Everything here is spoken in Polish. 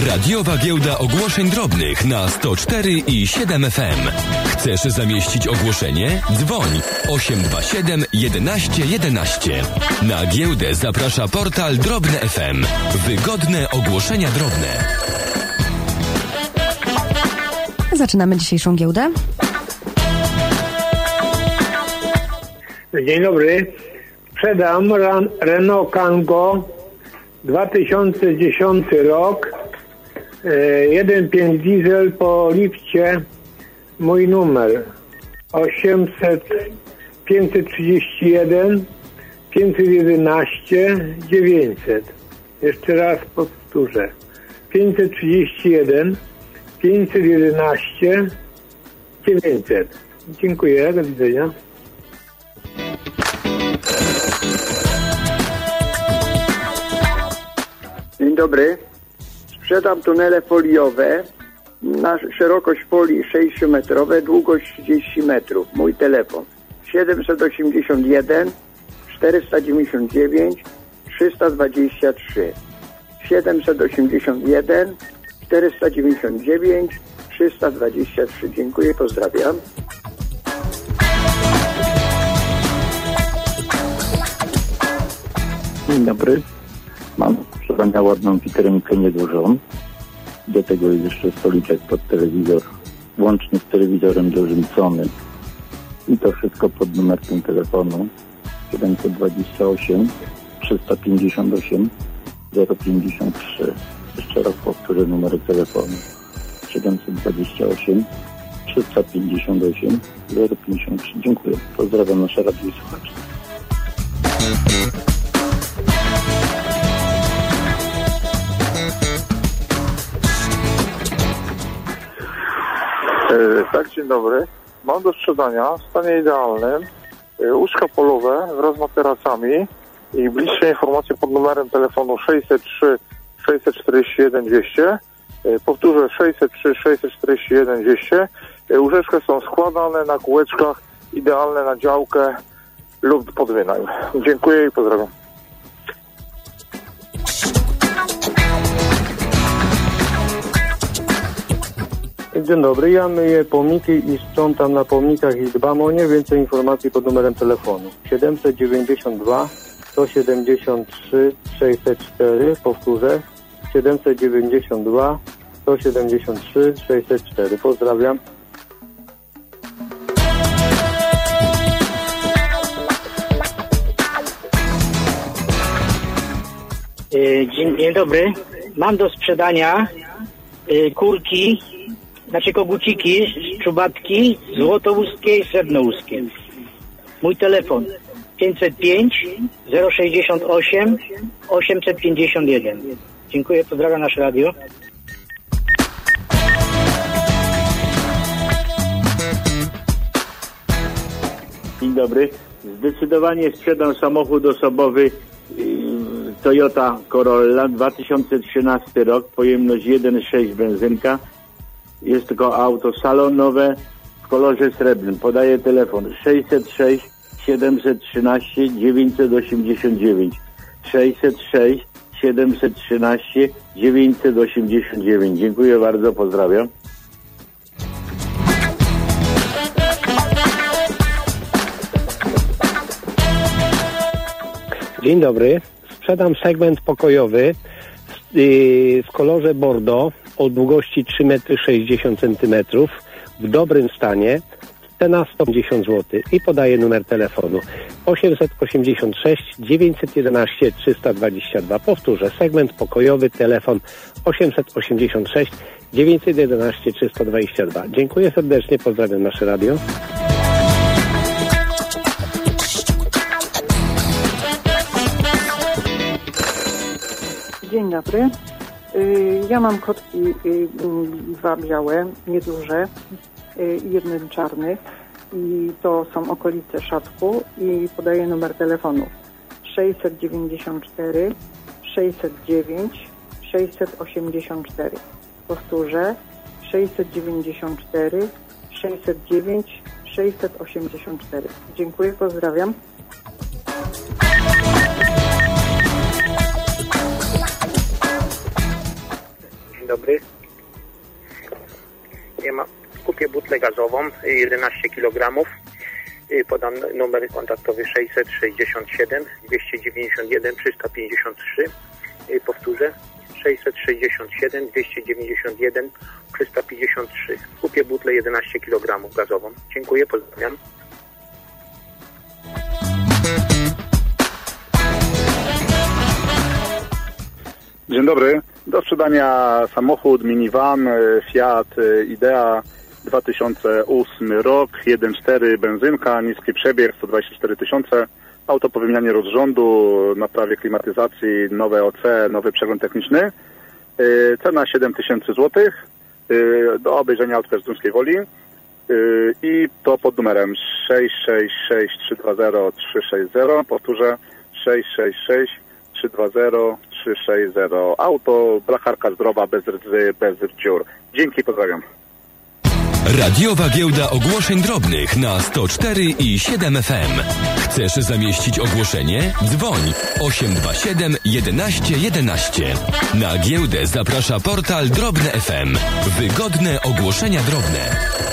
Radiowa Giełda Ogłoszeń Drobnych na 104 i 7 FM. Chcesz zamieścić ogłoszenie? Dzwoń 827 11 11. Na giełdę zaprasza portal Drobne FM. Wygodne ogłoszenia drobne. Zaczynamy dzisiejszą giełdę. Dzień dobry. Sprzedam Renault Kangoo 2010 rok. 1.5 diesel po lifcie. Mój numer 531 511 900. Jeszcze raz powtórzę. 531 511 900. Dziękuję, do widzenia. Dzień dobry. Sprzedam tunele foliowe na szerokość folii 6-metrowe, długość 30 metrów. Mój telefon 781 499 323. 781 499 323. Dziękuję, pozdrawiam. Dzień dobry. Mam sprzedania ładną witryńkę niedużą. Do tego jest jeszcze stoliczek pod telewizor, łącznie z telewizorem dużym Sony. I to wszystko pod numerem telefonu 728 358 053. Jeszcze raz powtórzę numery telefonu 728 358 053. Dziękuję. Pozdrawiam nasze radio i słuchaczy. Tak, dzień dobry. Mam do sprzedania w stanie idealnym łóżka polowe wraz z materacami i bliższe informacje pod numerem telefonu 603 641 200. Powtórzę 603 641 200. Łóżeczka są składane na kółeczkach, idealne na działkę lub pod wynajem. Dziękuję i pozdrawiam. Dzień dobry, ja myję pomniki i sprzątam na pomnikach i dbam o nie. Więcej informacji pod numerem telefonu 792 173 604. Powtórzę 792 173 604. Pozdrawiam. Dzień dobry. Mam do sprzedania kurki, znaczy koguciki, czubatki złotouskie i srebrnouskie. Mój telefon 505 068 851. Dziękuję, pozdrawiam nasze radio. Dzień dobry. Zdecydowanie sprzedam samochód osobowy Toyota Corolla 2013 rok, pojemność 1.6 benzynka. Jest to auto salonowe w kolorze srebrnym. Podaję telefon 606 713 989. 606 713 989. Dziękuję bardzo, pozdrawiam. Dzień dobry. Sprzedam segment pokojowy w kolorze bordeaux o długości 3,60 m w dobrym stanie. Cena 150 zł i podaję numer telefonu 886 911 322. Powtórzę, segment pokojowy, telefon 886 911 322. Dziękuję serdecznie, pozdrawiam nasze radio. Dzień dobry. Ja mam kotki, dwa białe, nieduże, jeden czarny i to są okolice Szatku i podaję numer telefonu 694 609 684. Powtórzę 694 609 684. Dziękuję, pozdrawiam. dobry. Kupię butlę gazową 11 kg. Podam numer kontaktowy 667 291 353. Powtórzę 667 291 353. Kupię butlę 11 kg gazową. Dziękuję, pozdrawiam. Dzień dobry. Do sprzedania samochód, minivan, Fiat Idea 2008 rok, 1.4 benzynka, niski przebieg, 124 000. Auto po wymianie rozrządu, naprawie klimatyzacji, nowe OC, nowy przegląd techniczny. Cena 7 000 zł. Do obejrzenia autka z Dumskiej Woli. I to pod numerem 666 320 360. Powtórzę 666 320 360. Auto, blacharka zdrowa, bez rdzy, bez dziur. Dzięki, pozdrawiam. Radiowa giełda ogłoszeń drobnych na 104 i 7 FM. Chcesz zamieścić ogłoszenie? Dzwoń 827 11 11. Na giełdę zaprasza portal Drobne FM. Wygodne ogłoszenia drobne.